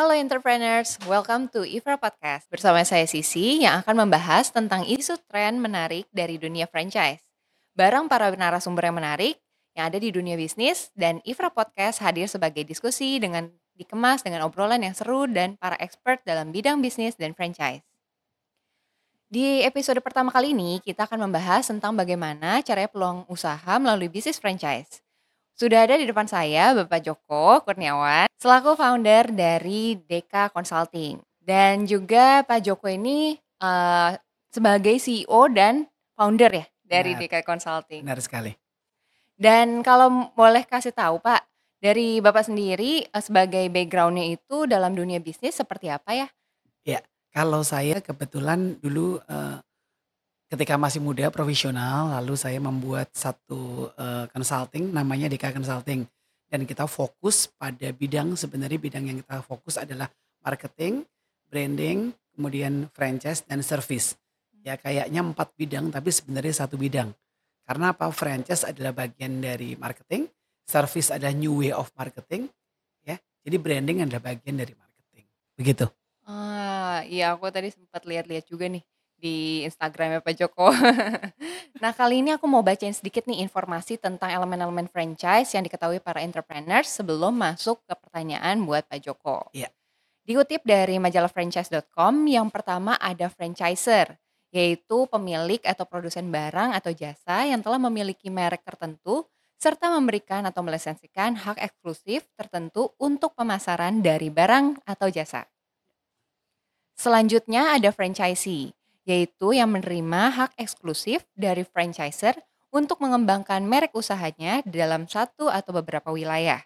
Halo entrepreneurs, welcome to Ifra Podcast. Bersama saya Sisi yang akan membahas tentang isu tren menarik dari dunia franchise. Bareng para narasumber yang menarik yang ada di dunia bisnis dan Ifra Podcast hadir sebagai diskusi dengan dikemas dengan obrolan yang seru dan para expert dalam bidang bisnis dan franchise. Di episode pertama kali ini kita akan membahas tentang bagaimana caranya peluang usaha melalui bisnis franchise. Sudah ada di depan saya Bapak Joko Kurniawan selaku founder dari Deka Consulting dan juga Pak Joko ini sebagai CEO dan founder ya dari Benar, Deka Consulting. benar sekali. Dan kalau boleh kasih tahu Pak, dari Bapak sendiri sebagai background-nya itu dalam dunia bisnis seperti apa ya? Ya, kalau saya kebetulan dulu, ketika masih muda profesional, lalu saya membuat satu, consulting namanya Deka Consulting. Dan kita fokus pada sebenarnya bidang yang kita fokus adalah marketing, branding, kemudian franchise dan service. Ya kayaknya 4 bidang tapi sebenarnya satu bidang. Karena apa? Franchise adalah bagian dari marketing, service adalah new way of marketing, ya. Jadi branding adalah bagian dari marketing. Begitu. Iya aku tadi sempat lihat-lihat juga nih di Instagramnya Pak Joko. Nah kali ini aku mau bacain sedikit nih informasi tentang elemen-elemen franchise yang diketahui para entrepreneurs sebelum masuk ke pertanyaan buat Pak Joko. Iya. Dikutip dari majalah franchise.com, yang pertama ada franchiser, yaitu pemilik atau produsen barang atau jasa yang telah memiliki merek tertentu serta memberikan atau melisensikan hak eksklusif tertentu untuk pemasaran dari barang atau jasa. Selanjutnya ada franchisee, yaitu yang menerima hak eksklusif dari franchiser untuk mengembangkan merek usahanya dalam satu atau beberapa wilayah.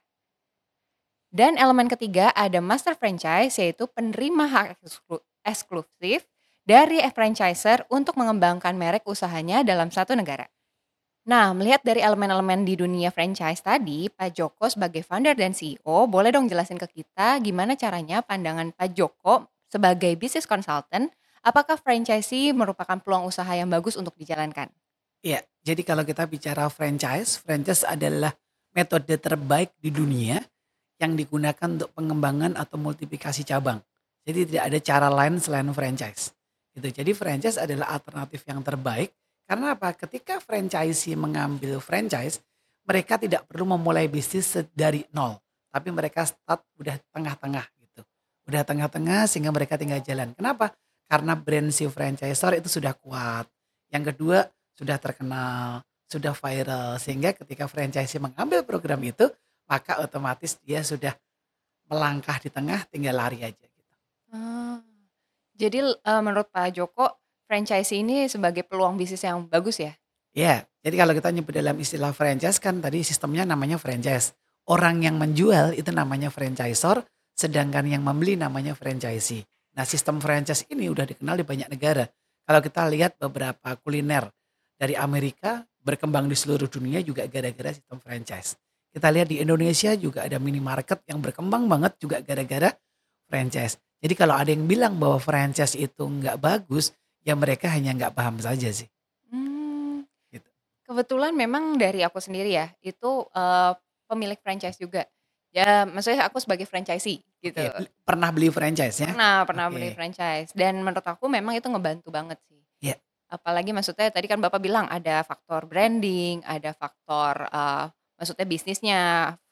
Dan elemen ketiga ada master franchise, yaitu penerima hak eksklusif dari franchiser untuk mengembangkan merek usahanya dalam satu negara. Nah, melihat dari elemen-elemen di dunia franchise tadi, Pak Joko sebagai founder dan CEO, boleh dong jelasin ke kita gimana caranya pandangan Pak Joko sebagai business consultant, apakah franchisee merupakan peluang usaha yang bagus untuk dijalankan? Iya, jadi kalau kita bicara franchise adalah metode terbaik di dunia yang digunakan untuk pengembangan atau multiplikasi cabang. Jadi tidak ada cara lain selain franchise. Gitu. Jadi franchise adalah alternatif yang terbaik karena apa? Ketika franchisee mengambil franchise, mereka tidak perlu memulai bisnis dari nol, tapi mereka start udah tengah-tengah gitu. Udah tengah-tengah sehingga mereka tinggal jalan. Kenapa? Karena brand si franchisor itu sudah kuat. Yang kedua, sudah terkenal, sudah viral sehingga ketika franchisee mengambil program itu maka otomatis dia sudah melangkah di tengah tinggal lari aja gitu. Ah, jadi menurut Pak Joko, franchise ini sebagai peluang bisnis yang bagus ya? Ya, jadi kalau kita nyebut dalam istilah franchise kan tadi sistemnya namanya franchise. Orang yang menjual itu namanya franchisor, sedangkan yang membeli namanya franchisee. Nah sistem franchise ini udah dikenal di banyak negara. Kalau kita lihat beberapa kuliner dari Amerika berkembang di seluruh dunia juga gara-gara sistem franchise. Kita lihat di Indonesia juga ada minimarket yang berkembang banget juga gara-gara franchise. Jadi kalau ada yang bilang bahwa franchise itu nggak bagus, ya mereka hanya nggak paham saja sih. Hmm. Gitu. Kebetulan memang dari aku sendiri ya, itu, pemilik franchise juga. Ya maksudnya aku sebagai franchisee gitu. Oke, pernah beli franchise ya? Pernah beli Oke, franchise dan menurut aku memang itu ngebantu banget sih. iya, Apalagi maksudnya tadi kan Bapak bilang ada faktor branding, ada faktor, maksudnya bisnisnya,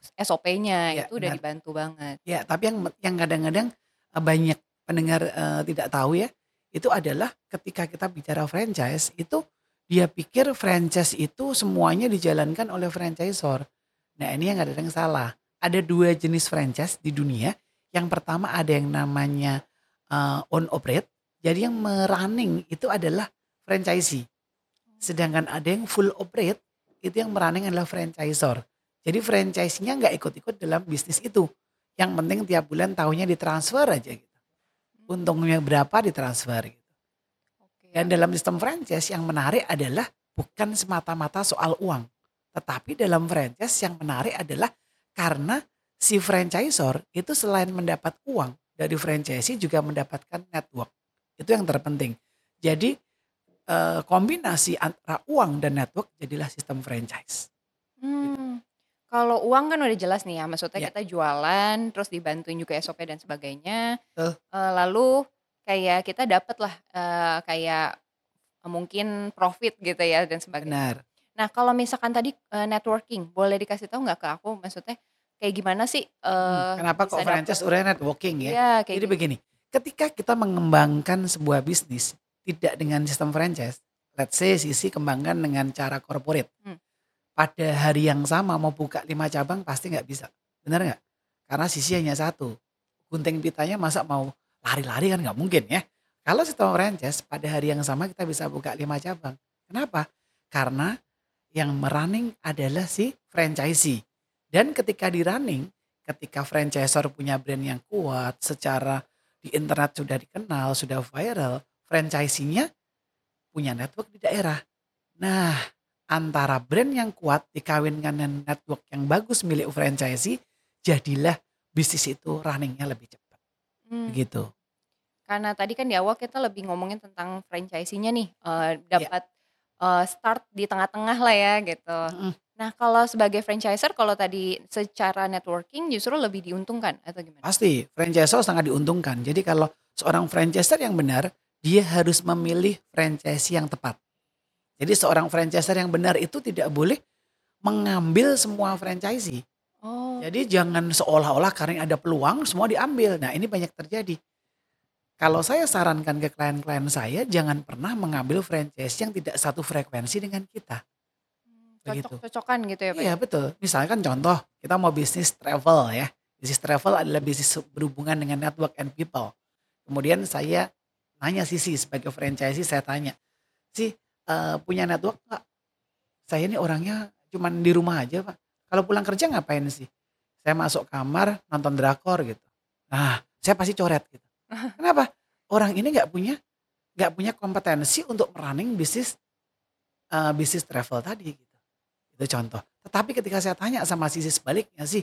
SOP-nya, iya itu udah benar. dibantu banget. Ya, tapi yang kadang-kadang, banyak pendengar, tidak tahu ya, itu adalah ketika kita bicara franchise itu dia pikir franchise itu semuanya dijalankan oleh franchisor. Nah ini yang kadang-kadang salah. Ada 2 jenis franchise di dunia. Yang pertama ada yang namanya, own operate, jadi yang itu adalah franchisee. Sedangkan ada yang full operate, itu yang running adalah franchisor. Jadi franchise-nya nggak ikut-ikut dalam bisnis itu. Yang penting tiap bulan tahunya ditransfer aja gitu. Mmm, Untungnya berapa ditransfer gitu. oke Dan dalam sistem franchise yang menarik adalah bukan semata-mata soal uang. Tetapi dalam franchise yang menarik adalah karena si franchisor itu selain mendapat uang dari franchisee juga mendapatkan network. Itu yang terpenting. Jadi kombinasi antara uang dan network jadilah sistem franchise gitu. mmm, Kalau uang kan udah jelas nih ya, maksudnya Ya, kita jualan, terus dibantuin juga SOP dan sebagainya, betul, lalu kayak kita dapatlah, kayak mungkin profit gitu ya dan sebagainya. benar. Nah kalau misalkan tadi, networking, boleh dikasih tahu nggak ke aku maksudnya kayak gimana sih, Kenapa kok bisa dapet franchise udah networking ya? iya kayak Jadi gitu. begini, ketika kita mengembangkan sebuah bisnis tidak dengan sistem franchise, let's say Sisi kembangkan dengan cara corporate. Mmm, Pada hari yang sama mau buka 5 cabang pasti nggak bisa, benar nggak? Karena Sisi hanya satu, gunting pitanya masa mau lari-lari kan nggak mungkin ya. Kalau sistem franchise pada hari yang sama kita bisa buka 5 cabang. Kenapa? Karena yang running adalah si franchisee. Dan ketika di running, ketika franchisor punya brand yang kuat, secara di internet sudah dikenal, sudah viral, franchisee-nya punya network di daerah. Nah, antara brand yang kuat dikawinkan dengan network yang bagus milik franchisee, jadilah bisnis itu runningnya lebih cepat. mmm, Begitu. karena tadi kan di awal kita lebih ngomongin tentang franchisee-nya nih, Ya. dapat, start di tengah-tengah lah ya gitu. Mm. Nah kalau sebagai franchiser kalau tadi secara networking justru lebih diuntungkan atau gimana? Pasti, franchisor sangat diuntungkan. Jadi kalau seorang franchiser yang benar, dia harus memilih franchisee yang tepat. Jadi seorang franchiser yang benar itu tidak boleh mengambil semua franchisee. Oh, Jadi jangan seolah-olah karena ada peluang semua diambil. Nah ini banyak terjadi. Kalau saya sarankan ke klien-klien saya, jangan pernah mengambil franchise yang tidak satu frekuensi dengan kita. Begitu. cocok-cocokan gitu ya Pak Iya ya? betul. Misalkan contoh, kita mau bisnis travel ya. Bisnis travel adalah bisnis berhubungan dengan network and people. Kemudian saya nanya Sisi sebagai franchisee, saya tanya, "Si, punya network nggak? Saya ini orangnya cuman di rumah aja Pak. Kalau pulang kerja ngapain sih? Saya masuk kamar nonton drakor gitu." Nah, saya pasti coret gitu. Kenapa? Orang ini nggak punya kompetensi untuk running bisnis, bisnis travel tadi gitu. Itu contoh. Tetapi ketika saya tanya sama sisi sebaliknya sih,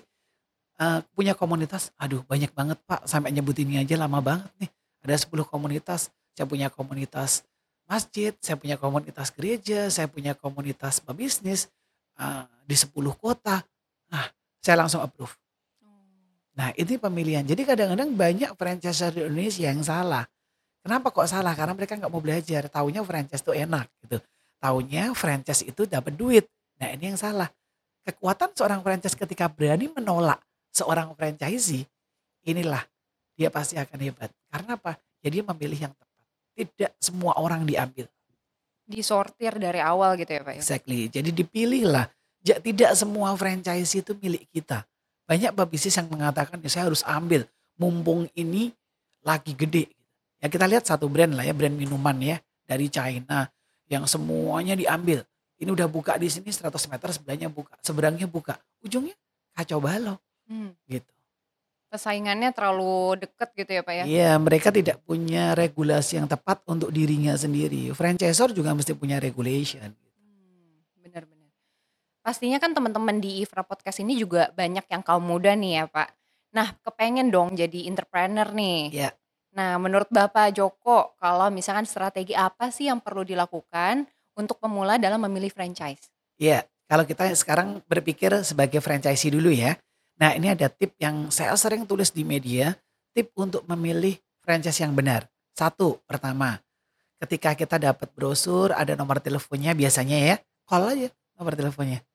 punya komunitas, aduh banyak banget Pak, sampai nyebutinnya aja lama banget nih. Ada 10 komunitas, saya punya komunitas masjid, saya punya komunitas gereja, saya punya komunitas pebisnis, di 10 kota. Nah, saya langsung approve. Nah, ini pemilihan. Jadi kadang-kadang banyak franchiser di Indonesia yang salah. Kenapa kok salah? Karena mereka nggak mau belajar. Taunya franchise itu enak gitu. Taunya franchise itu dapat duit. Nah, ini yang salah. Kekuatan seorang franchise ketika berani menolak seorang franchisee, inilah dia pasti akan hebat. Karena apa? Jadi memilih yang tepat. Tidak semua orang diambil. Disortir dari awal gitu ya Pak ya? Exactly. Jadi dipilihlah. Tidak semua franchise itu milik kita. Banyak pebisnis yang mengatakan ya saya harus ambil mumpung ini lagi gede. Ya kita lihat satu brand lah ya, brand minuman ya dari China yang semuanya diambil. Ini udah buka di sini 100 meter sebelahnya buka, seberangnya buka. Ujungnya kacau balau Mmm, gitu. persaingannya terlalu deket gitu ya Pak ya? Iya, mereka tidak punya regulasi yang tepat untuk dirinya sendiri. Franchisor juga mesti punya regulation. Bener bener. Pastinya kan teman-teman di Ivra Podcast ini juga banyak yang kaum muda nih ya Pak. Nah kepengen dong jadi entrepreneur nih. Ya, Nah menurut Bapak Joko, kalau misalkan strategi apa sih yang perlu dilakukan untuk pemula dalam memilih franchise? iya. Kalau kita sekarang berpikir sebagai franchisee dulu ya. Nah, ini ada tip yang saya sering tulis di media, tip untuk memilih franchise yang benar. Satu, pertama, ketika kita dapat brosur, ada nomor teleponnya biasanya ya, call aja nomor teleponnya.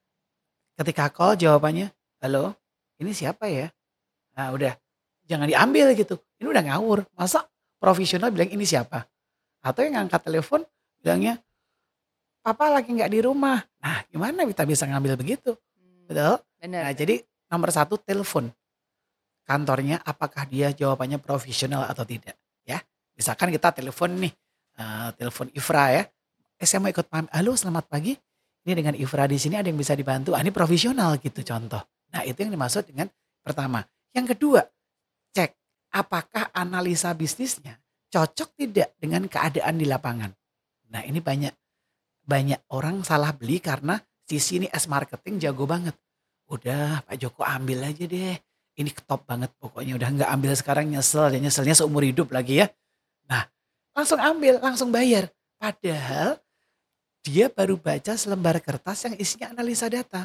Ketika call jawabannya, "Halo, ini siapa ya?" Nah, udah, jangan diambil gitu. Ini udah ngawur. Masa profesional bilang ini siapa? Atau yang ngangkat telepon bilangnya, "Papa lagi nggak di rumah." Nah, gimana kita bisa ngambil begitu? Betul? Bener Nah, bener. jadi nomor satu telepon kantornya apakah dia jawabannya profesional atau tidak, ya. Misalkan kita telepon nih, telepon Ivra ya, saya mau ikut halo selamat pagi, ini dengan Ivra di sini ada yang bisa dibantu, ini profesional gitu contoh. Nah itu yang dimaksud dengan pertama. Yang kedua, cek apakah analisa bisnisnya cocok tidak dengan keadaan di lapangan. Nah ini banyak banyak orang salah beli karena sisi ini as marketing jago banget. Udah Pak Joko ambil aja deh. Ini top banget pokoknya udah nggak ambil sekarang nyesel ya nyeselnya seumur hidup lagi ya. Nah langsung ambil, langsung bayar. Padahal dia baru baca selembar kertas yang isinya analisa data.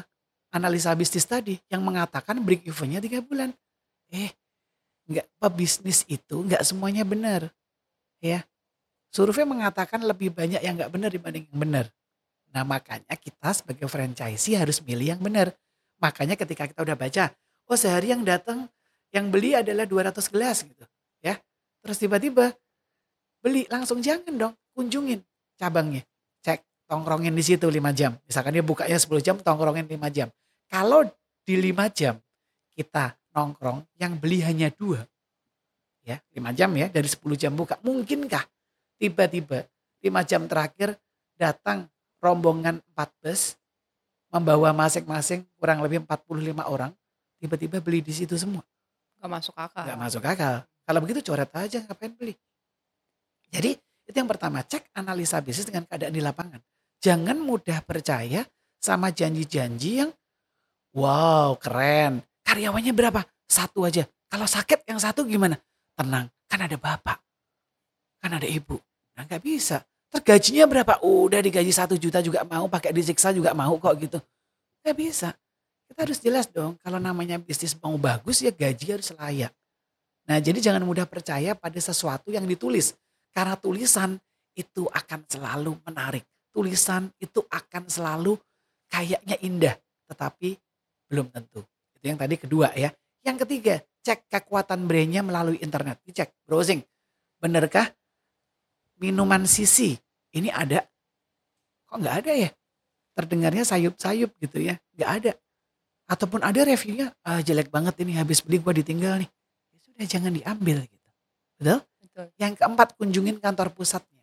analisa bisnis tadi yang mengatakan break evennya 3 bulan. Eh, nggak, pebisnis itu nggak semuanya benar ya. Survei mengatakan lebih banyak yang nggak benar dibanding yang benar. Nah makanya kita sebagai franchisee harus milih yang benar. Makanya ketika kita udah baca, oh sehari yang datang, yang beli adalah 200 gelas gitu ya. Terus tiba-tiba beli, langsung jangan dong, kunjungin cabangnya. Cek, tongkrongin di situ 5 jam. Misalkan dia bukanya 10 jam, tongkrongin 5 jam. Kalau di 5 jam kita nongkrong, yang beli hanya 2, ya 5 jam ya dari 10 jam buka. Mungkinkah tiba-tiba 5 jam terakhir datang rombongan 4 bus, membawa masing-masing kurang lebih 45 orang, tiba-tiba beli di situ semua? Gak masuk akal. Nggak masuk akal. Kalau begitu coret aja, ngapain beli? Jadi itu yang pertama, cek analisa bisnis dengan keadaan di lapangan. Jangan mudah percaya sama janji-janji yang wow keren. Karyawannya berapa? 1 aja. Kalau sakit yang 1 gimana? Tenang, kan ada bapak, kan ada ibu. Nah nggak bisa. Terus gajinya berapa? Udah digaji 1 juta juga mau, pakai disiksa juga mau kok gitu. Nggak bisa. Kita harus jelas dong, kalau namanya bisnis mau bagus ya gaji harus layak. Nah jadi jangan mudah percaya pada sesuatu yang ditulis. Karena tulisan itu akan selalu menarik. Tulisan itu akan selalu kayaknya indah. Tetapi belum tentu. Itu yang tadi kedua ya. Yang ketiga, cek kekuatan brandnya melalui internet. Dicek, browsing. Benarkah minuman Sisi ini ada? Kok nggak ada ya? Terdengarnya sayup-sayup gitu ya. Nggak ada. Ataupun ada reviewnya, jelek banget ini, habis beli gua ditinggal nih. Ya sudah jangan diambil gitu. Betul? Betul. Yang keempat, kunjungin kantor pusatnya.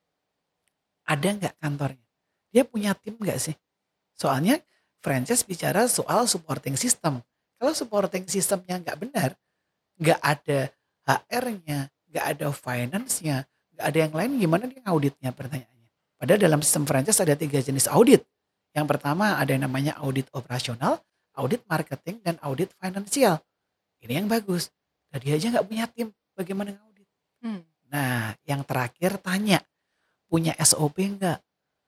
Ada nggak kantornya? Dia punya tim nggak sih? Soalnya franchise bicara soal supporting system. Kalau supporting systemnya nggak benar, nggak ada HR-nya, nggak ada finance-nya, nggak ada yang lain, gimana dia ngauditnya, pertanyaannya. Padahal dalam sistem franchise ada 3 jenis audit. Yang pertama ada yang namanya audit operasional, audit marketing, dan audit finansial. Ini yang bagus. Nah, dia aja nggak punya tim, bagaimana ngaudit? Hmm. Nah yang terakhir tanya, punya SOP nggak?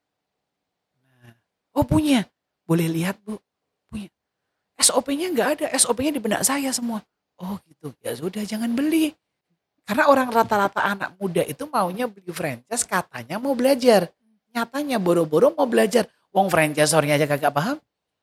Nah, oh punya, boleh lihat Bu, punya. SOP-nya nggak ada, SOP-nya di benak saya semua. Oh gitu, ya sudah jangan beli. Karena orang rata-rata anak muda itu maunya beli franchise katanya mau belajar. Nyatanya boro-boro mau belajar. Wong franchisornya aja kagak paham.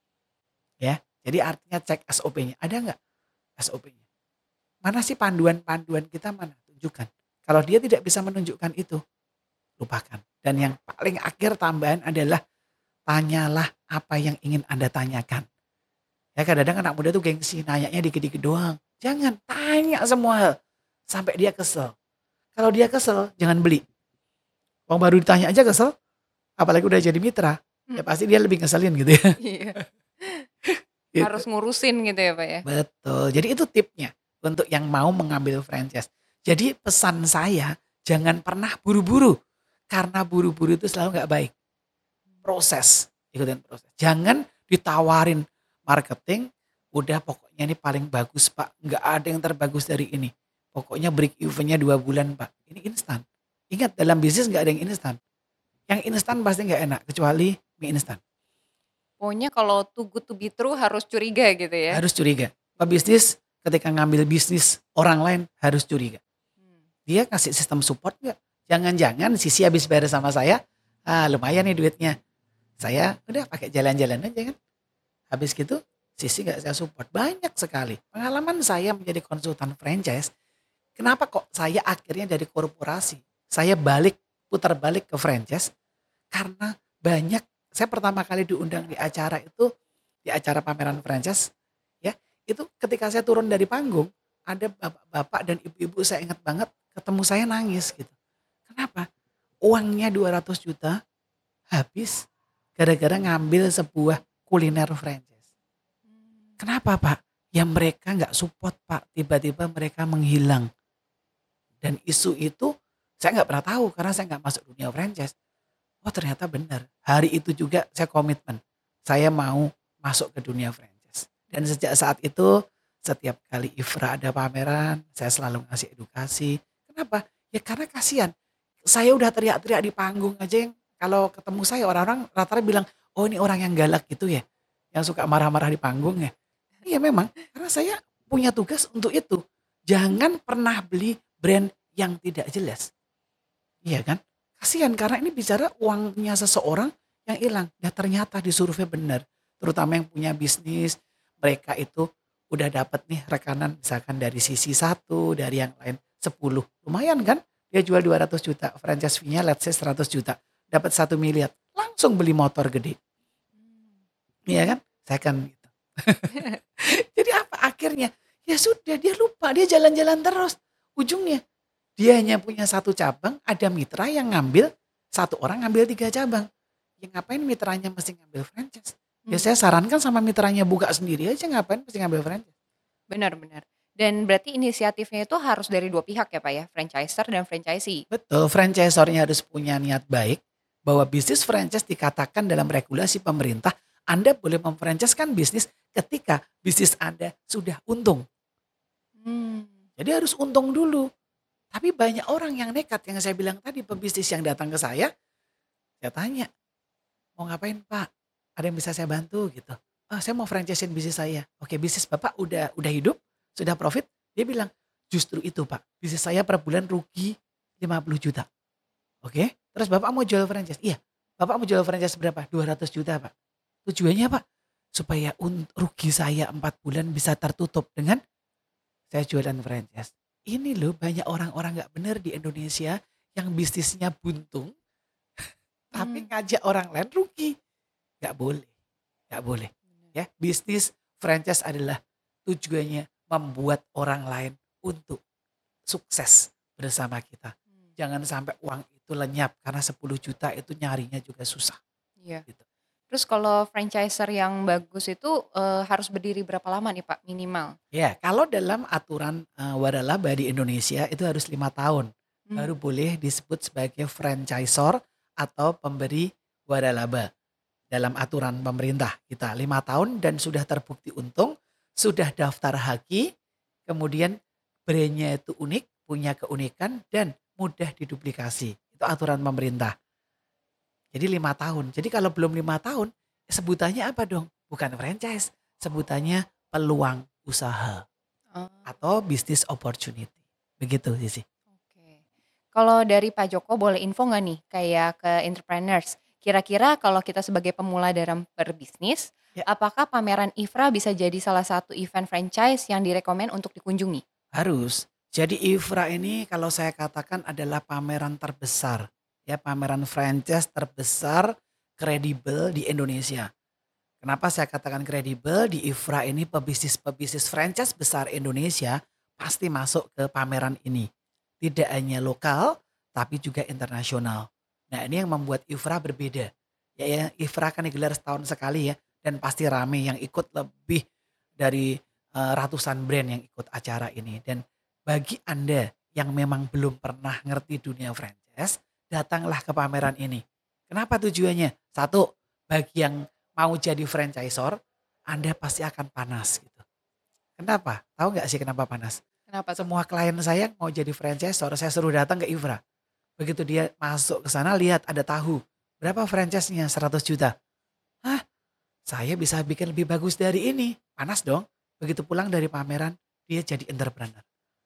Ya, jadi artinya cek SOP-nya. Ada nggak SOP-nya? Mana sih panduan-panduan kita mana? Tunjukkan. Kalau dia tidak bisa menunjukkan itu, lupakan. Dan yang paling akhir tambahan adalah tanyalah apa yang ingin Anda tanyakan. Ya kadang-kadang anak muda tuh gengsi, nanyanya dikit-dikit doang. Jangan, tanya semua hal. Sampai dia kesel. Kalau dia kesel, jangan beli. Wong baru ditanya aja kesel, apalagi udah jadi mitra. Ya pasti dia lebih ngeselin gitu ya. Iya. Gitu. Harus ngurusin gitu ya Pak ya. Betul, jadi itu tipnya untuk yang mau mengambil franchise. Jadi pesan saya, jangan pernah buru-buru. Karena buru-buru itu selalu gak baik. Proses, ikutin proses. Jangan ditawarin marketing, udah pokoknya ini paling bagus Pak. Gak ada yang terbagus dari ini. Pokoknya break evennya 2 bulan Pak. Ini instan. Ingat dalam bisnis gak ada yang instan. Yang instan pasti gak enak, kecuali mie instan. Pokoknya kalau too good to be true harus curiga gitu ya. Harus curiga. Pebisnis ketika ngambil bisnis orang lain harus curiga. Dia kasih sistem support gak? Jangan-jangan Sisi habis bayar sama saya, lumayan nih duitnya. Saya udah pakai jalan-jalan aja kan. Habis gitu Sisi gak saya support. Banyak sekali. Pengalaman saya menjadi konsultan franchise. Kenapa kok saya akhirnya dari korporasi. Saya putar balik ke franchise. Karena banyak, saya pertama kali diundang di acara itu, di acara pameran franchise. Ya, itu ketika saya turun dari panggung, ada bapak-bapak dan ibu-ibu saya ingat banget, ketemu saya nangis gitu. Kenapa? Uangnya 200 juta habis gara-gara ngambil sebuah kuliner franchise. Kenapa Pak? Ya mereka gak support Pak, tiba-tiba mereka menghilang. Dan isu itu saya gak pernah tahu karena saya gak masuk dunia franchise. Oh ternyata benar, hari itu juga saya komitmen. Saya mau masuk ke dunia franchise. Dan sejak saat itu, setiap kali IFRA ada pameran, saya selalu ngasih edukasi. Kenapa? Ya karena kasihan. Saya udah teriak-teriak di panggung aja yang kalau ketemu saya orang-orang rata-rata bilang, oh ini orang yang galak gitu ya. yang suka marah-marah di panggung ya. Iya memang, karena saya punya tugas untuk itu. Jangan pernah beli brand yang tidak jelas. Iya kan? Kasihan karena ini bicara uangnya seseorang yang hilang. Ya ternyata di survei benar. Terutama yang punya bisnis, mereka itu udah dapat nih rekanan misalkan dari sisi satu, dari yang lain 10. Lumayan kan? Dia jual 200 juta, franchise fee-nya let's say 100 juta. Dapat 1 miliar, langsung beli motor gede. Iya kan? Saya kan gitu. Jadi apa akhirnya? Ya sudah dia lupa, dia jalan-jalan terus. Ujungnya dia hanya punya satu cabang, ada mitra yang ngambil, satu orang ngambil 3 cabang. Ya ngapain mitranya mesti ngambil franchise? Ya Hmm, saya sarankan sama mitranya buka sendiri aja, ngapain mesti ngambil franchise. benar-benar. Dan berarti inisiatifnya itu harus dari dua pihak ya Pak ya, franchiser dan franchisee. Betul, franchisornya harus punya niat baik bahwa bisnis franchise dikatakan dalam regulasi pemerintah, Anda boleh memfranchise-kan bisnis ketika bisnis Anda sudah untung. Hmm, Jadi harus untung dulu. Tapi banyak orang yang nekat yang saya bilang tadi, pebisnis yang datang ke saya tanya, "Mau ngapain Pak? Ada yang bisa saya bantu?" gitu. "Ah, saya mau franchise-in bisnis saya." "Oke, bisnis Bapak udah hidup? Sudah profit?" Dia bilang, "Justru itu Pak, bisnis saya per bulan rugi 50 juta." "Oke, terus Bapak mau jual franchise?" "Iya." "Bapak mau jual franchise berapa?" 200 juta Pak. "Tujuannya Pak?" "Supaya rugi saya 4 bulan bisa tertutup dengan saya jualan franchise." Ini loh banyak orang-orang nggak benar di Indonesia yang bisnisnya buntung tapi hmm, ngajak orang lain rugi. Nggak boleh, nggak boleh. benar. Ya, bisnis franchise adalah tujuannya membuat orang lain untuk sukses bersama kita. Hmm, Jangan sampai uang itu lenyap karena 10 juta itu nyarinya juga susah iya. gitu. Terus kalau franchiser yang bagus itu harus berdiri berapa lama nih Pak minimal? Ya, kalau dalam aturan waralaba di Indonesia itu harus 5 tahun Hmm, baru boleh disebut sebagai franchisor atau pemberi waralaba. Dalam aturan pemerintah kita 5 tahun dan sudah terbukti untung, sudah daftar haki, kemudian brandnya itu unik, punya keunikan dan mudah diduplikasi. Itu aturan pemerintah. Jadi 5 tahun. Jadi kalau belum 5 tahun, sebutannya apa dong? Bukan franchise, sebutannya peluang usaha oh, atau business opportunity. Begitu sih. oke. Kalau dari Pak Joko boleh info nggak nih kayak ke entrepreneurs, kira-kira kalau kita sebagai pemula dalam berbisnis, Ya, apakah pameran IFRA bisa jadi salah satu event franchise yang direkomend untuk dikunjungi? harus. Jadi IFRA ini kalau saya katakan adalah pameran terbesar, ya pameran franchise terbesar kredibel di Indonesia. Kenapa saya katakan kredibel? Di IFRA ini pebisnis-pebisnis franchise besar Indonesia pasti masuk ke pameran ini. Tidak hanya lokal, tapi juga internasional. Nah ini yang membuat IFRA berbeda. Ya, IFRA kan digelar setahun sekali ya, dan pasti rame yang ikut lebih dari ratusan brand yang ikut acara ini. Dan bagi Anda yang memang belum pernah ngerti dunia franchise, datanglah ke pameran ini. Kenapa tujuannya? Satu, bagi yang mau jadi franchisor, Anda pasti akan panas gitu. Kenapa? Tahu nggak sih kenapa panas? Kenapa tuh? Semua klien saya mau jadi franchisor, saya suruh datang ke IFRA. Begitu dia masuk ke sana lihat ada tahu. Berapa franchise-nya? 100 juta. Hah? Saya bisa bikin lebih bagus dari ini. Panas dong. Begitu pulang dari pameran, dia jadi entrepreneur.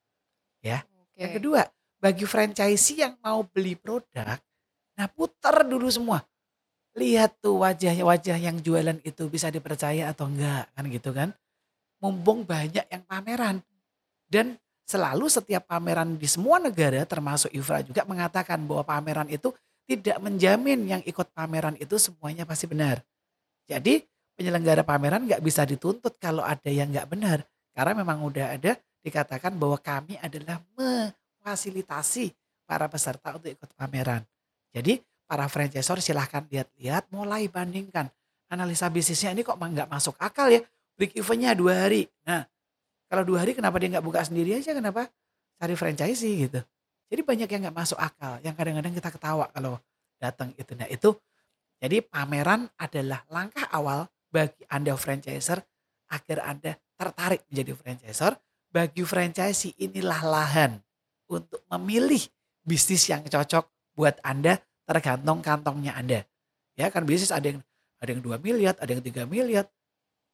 Ya. Yang Oke. kedua, bagi franchisee yang mau beli produk, nah putar dulu semua. Lihat tuh wajah-wajah yang jualan itu bisa dipercaya atau enggak kan gitu kan. Mumpung banyak yang pameran dan selalu setiap pameran di semua negara termasuk IFRA juga mengatakan bahwa pameran itu tidak menjamin yang ikut pameran itu semuanya pasti benar. Jadi penyelenggara pameran nggak bisa dituntut kalau ada yang nggak benar. Karena memang udah ada dikatakan bahwa kami adalah memfasilitasi para peserta untuk ikut pameran. Jadi para franchisor silahkan lihat-lihat mulai bandingkan. Analisa bisnisnya ini kok nggak masuk akal ya. Break eventnya 2 hari. Nah kalau 2 hari kenapa dia nggak buka sendiri aja, kenapa cari franchisee gitu. Jadi banyak yang nggak masuk akal, yang kadang-kadang kita ketawa kalau datang itu. Nah itu jadi pameran adalah langkah awal bagi Anda franchiser agar Anda tertarik menjadi franchisor. Bagi franchisee inilah lahan untuk memilih bisnis yang cocok buat Anda tergantung kantongnya Anda. Ya kan bisnis ada yang 2 miliar, ada yang 3 miliar.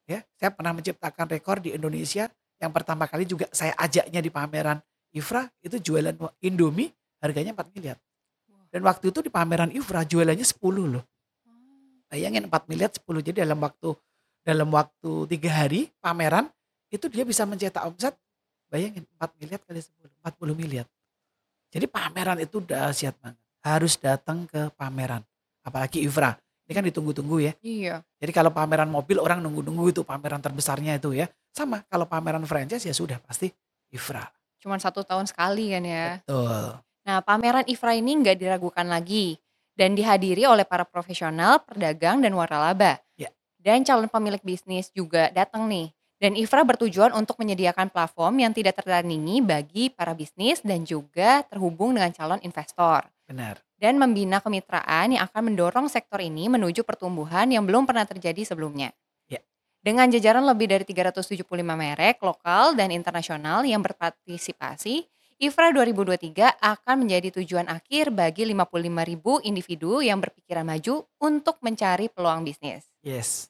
ya. Saya pernah menciptakan rekor di Indonesia yang pertama kali juga saya ajaknya di pameran IFRA itu jualan Indomie harganya 4 miliar. Dan waktu itu di pameran IFRA jualannya 10 loh. Bayangin 4 miliar 10. Jadi dalam waktu 3 hari pameran itu dia bisa mencetak omset, bayangin 4 miliar kali 10, 40 miliar. Jadi pameran itu dahsyat banget. Harus datang ke pameran. Apalagi IFRA. Ini kan ditunggu-tunggu ya. Iya. Jadi kalau pameran mobil orang nunggu-nunggu itu pameran terbesarnya itu ya. Sama kalau pameran franchise ya sudah pasti IFRA. Cuman 1 tahun sekali kan ya. Betul. Nah, pameran IFRA ini nggak diragukan lagi dan dihadiri oleh para profesional, pedagang, dan waralaba. Ya. Dan calon pemilik bisnis juga datang nih. Dan IFRA bertujuan untuk menyediakan platform yang tidak tertandingi bagi para bisnis dan juga terhubung dengan calon investor. Benar. Dan membina kemitraan yang akan mendorong sektor ini menuju pertumbuhan yang belum pernah terjadi sebelumnya. Ya. Dengan jajaran lebih dari 375 merek lokal dan internasional yang berpartisipasi, IFRA 2023 akan menjadi tujuan akhir bagi 55.000 individu yang berpikiran maju untuk mencari peluang bisnis. Yes.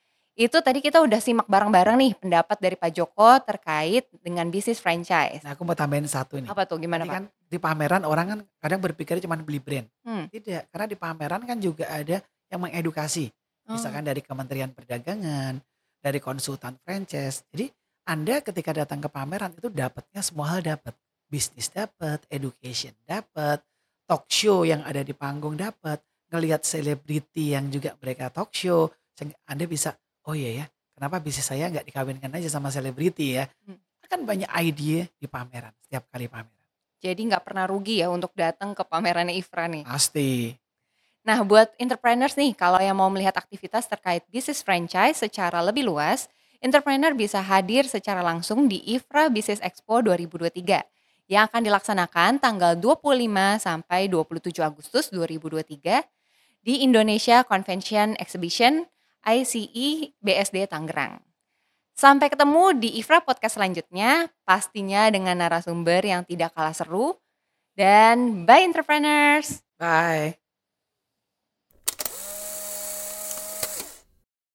Itu tadi kita udah simak bareng-bareng nih pendapat dari Pak Joko terkait dengan bisnis franchise. Nah aku mau tambahin satu nih. Apa tuh, gimana Tadi Pak? kan di pameran orang kan kadang berpikir cuma beli brand. Hmm. Tidak, karena di pameran kan juga ada yang mengedukasi. Oh. Misalkan dari Kementerian Perdagangan, dari konsultan franchise. Jadi Anda ketika datang ke pameran itu dapatnya semua hal dapat. Bisnis dapat, education dapat, talk show yang ada di panggung dapat, ngelihat selebriti yang juga mereka talk show. Sehingga Anda bisa, oh iya ya, kenapa bisnis saya nggak dikawinkan aja sama selebriti ya. Kan banyak ide di pameran, setiap kali pameran. Jadi nggak pernah rugi ya untuk datang ke pamerannya IFRA nih. Pasti. Nah, buat entrepreneurs nih, kalau yang mau melihat aktivitas terkait bisnis franchise secara lebih luas, entrepreneur bisa hadir secara langsung di IFRA Business Expo 2023 yang akan dilaksanakan tanggal 25 sampai 27 Agustus 2023 di Indonesia Convention Exhibition ICE BSD Tangerang. Sampai ketemu di IFRA podcast selanjutnya, pastinya dengan narasumber yang tidak kalah seru. Dan bye entrepreneurs! Bye.